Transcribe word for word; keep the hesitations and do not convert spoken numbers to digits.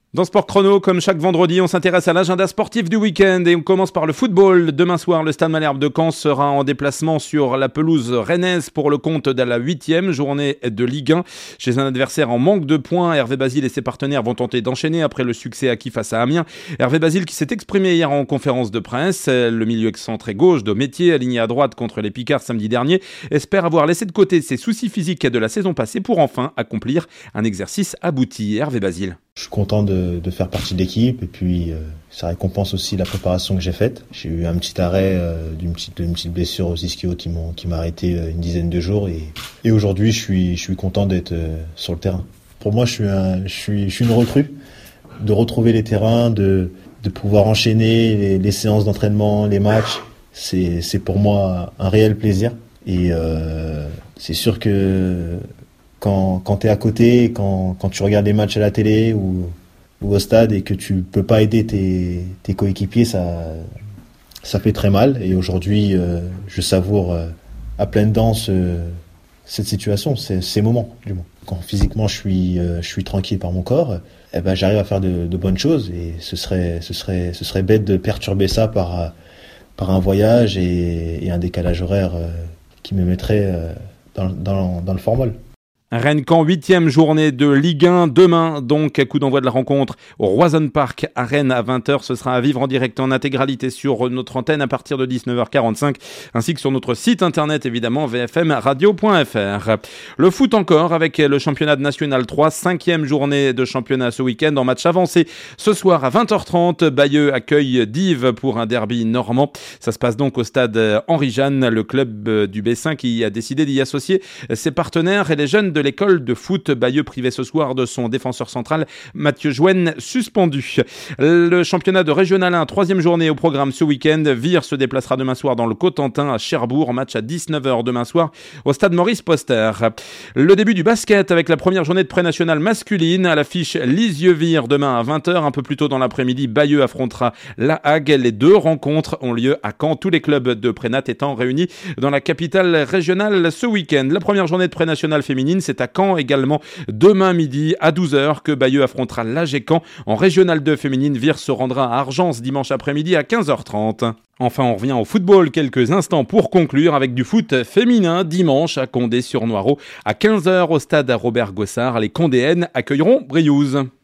Dans Sport Chrono, comme chaque vendredi, on s'intéresse à l'agenda sportif du week-end et on commence par le football. Demain soir, le Stade Malherbe de Caen sera en déplacement sur la pelouse rennaise pour le compte de la huitième journée de Ligue un. Chez un adversaire en manque de points, Hervé Basile et ses partenaires vont tenter d'enchaîner après le succès acquis face à Amiens. Hervé Basile qui s'est exprimé hier en conférence de presse, le milieu excentré gauche de métier aligné à droite contre les Picards samedi dernier, espère avoir laissé de côté ses soucis physiques de la saison passée pour enfin accomplir un exercice abouti. Hervé Basile. Je suis content de, de faire partie de l'équipe et puis euh, ça récompense aussi la préparation que j'ai faite. J'ai eu un petit arrêt euh, d'une petite, d'une petite blessure aux ischio qui m'ont qui m'a arrêté euh, une dizaine de jours et, et aujourd'hui je suis je suis content d'être euh, sur le terrain. Pour moi je suis un, je suis je suis une recrue, de retrouver les terrains, de de pouvoir enchaîner les, les séances d'entraînement, les matchs. C'est c'est pour moi un réel plaisir et euh, c'est sûr que Quand, quand t'es à côté, quand, quand tu regardes les matchs à la télé ou, ou au stade et que tu peux pas aider tes, tes coéquipiers, ça, ça fait très mal. Et aujourd'hui, euh, je savoure euh, à pleines dents ce, cette situation, ces, ces moments, du moins. Quand physiquement je suis, euh, je suis tranquille par mon corps, eh ben, j'arrive à faire de, de bonnes choses et ce serait, ce serait, ce serait bête de perturber ça par, par un voyage et, et un décalage horaire euh, qui me mettrait euh, dans, dans, dans le formol. Rennes-Caen, huitième journée de Ligue un. Demain, donc, coup d'envoi de la rencontre au Roison Park à Rennes à vingt heures. Ce sera à vivre en direct en intégralité sur notre antenne à partir de dix-neuf heures quarante-cinq, ainsi que sur notre site internet, évidemment, v f m radio point f r. Le foot encore avec le championnat de National trois, cinquième journée de championnat ce week-end en match avancé. Ce soir à vingt heures trente, Bayeux accueille Dives pour un derby normand. Ça se passe donc au stade Henri-Jeanne, le club du Bessin qui a décidé d'y associer ses partenaires et les jeunes de de l'école de foot. Bayeux privé ce soir de son défenseur central Mathieu Jouenne, suspendu. Le championnat de Régional un, troisième journée au programme ce week-end. Vire se déplacera demain soir dans le Cotentin à Cherbourg, match à dix-neuf heures demain soir au stade Maurice Poster. Le début du basket avec la première journée de pré-nationale masculine à l'affiche Lisieux-Vire demain à vingt heures. Un peu plus tôt dans l'après-midi, Bayeux affrontera La Hague. Les deux rencontres ont lieu à Caen, tous les clubs de pré-nat étant réunis dans la capitale régionale ce week-end. La première journée de pré-nationale féminine, c'est à Caen également demain midi à douze heures que Bayeux affrontera l'A G Caen. En Régional deux féminine, Vire se rendra à Argence dimanche après-midi à quinze heures trente. Enfin, on revient au football quelques instants pour conclure avec du foot féminin dimanche à Condé-sur-Noireau à quinze heures au stade Robert Gossard. Les Condéennes accueilleront Briouze.